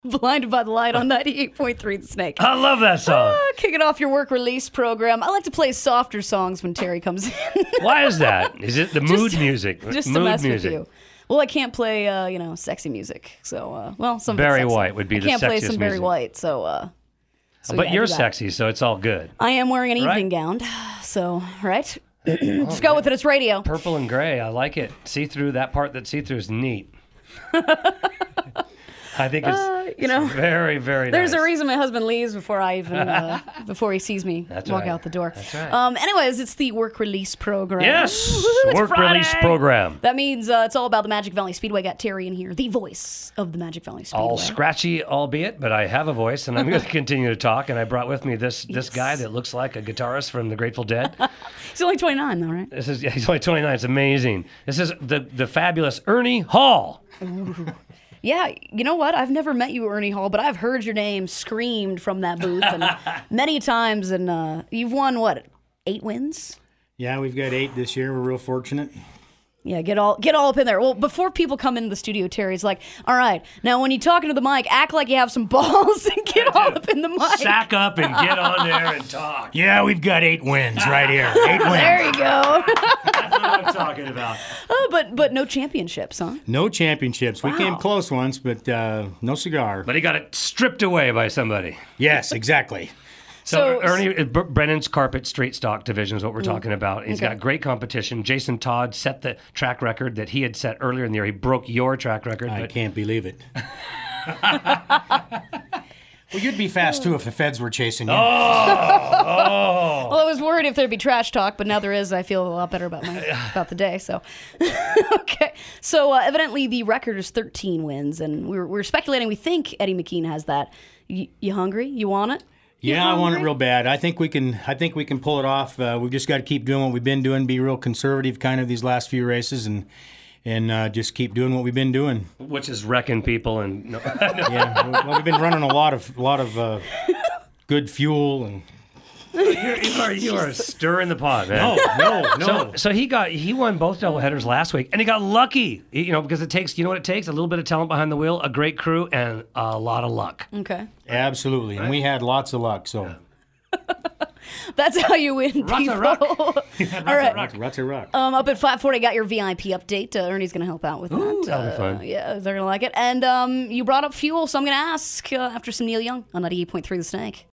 Blinded by the Light on 98.3 The Snake. I love that song. Kicking off your work release program. I like to play softer songs when Terry comes in. Why is that? Is it the mood music? Just mood to mess music. with you. Well, I can't play, sexy music. So, some Barry sexy. White would be the I can't play sexiest some Barry music. White, so But yeah, you're do that. sexy, so it's all good. I am wearing an Right? evening gown, so, right? Just go with it. It's radio. Purple and gray. I like it. See-through, that part that's see-through is neat. I think it's very, very There's nice. a reason my husband leaves before I even before he sees me walk out the door. That's right. Anyways, it's the work release program. Yes, Woo-hoo, it's work Friday. release program. That means it's all about the Magic Valley Speedway. Got Terry in here, the voice of the Magic Valley Speedway. All scratchy, albeit, but I have a voice, and I'm going to continue to talk. And I brought with me this guy that looks like a guitarist from the Grateful Dead. He's only 29, though, right? He's only 29. It's amazing. This is the fabulous Ernie Hall. Yeah, you know what? I've never met you, Ernie Hall, but I've heard your name screamed from that booth and many times. And you've won, what, 8 wins? Yeah, we've got 8 this year. We're real fortunate. Yeah, get all up in there. Well, before people come into the studio, Terry's like, all right, now when you're talking to the mic, act like you have some balls and get all up in the mic. Sack up and get on there and talk. Yeah, we've got 8 wins right here. 8 wins. There you go. That's what I'm talking about. Oh, but no championships, huh? No championships. We Wow. came close once, but no cigar. But he got it stripped away by somebody. Yes, exactly. So Ernie, Brennan's Carpet Straight Stock Division is what we're talking about. He's got great competition. Jason Todd set the track record that he had set earlier in the year. He broke your track record. I but can't believe it. Well, you'd be fast, too, if the feds were chasing you. Well, I was worried if there'd be trash talk, but now there is. I feel a lot better about the day. So, okay. So evidently the record is 13 wins, and we're speculating. We think Eddie McKean has that. You hungry? You want it? Yeah, I want it real bad. I think we can pull it off. We've just got to keep doing what we've been doing, be real conservative kind of these last few races, and just keep doing what we've been doing. Which is wrecking people and Yeah, well, we've been running a lot of good fuel and. you are stirring the pot, man. No. So he won both doubleheaders last week, and he got lucky. Because it takes a little bit of talent behind the wheel, a great crew, and a lot of luck. Okay. Absolutely, and we had lots of luck. So That's how you win, people. All right. Ruts are rock. Up at 540, I got your VIP update. Ernie's going to help out with that. Ooh, that'll be fun. Yeah, they're going to like it. And you brought up fuel, so I'm going to ask after some Neil Young on 98.3 The Snake.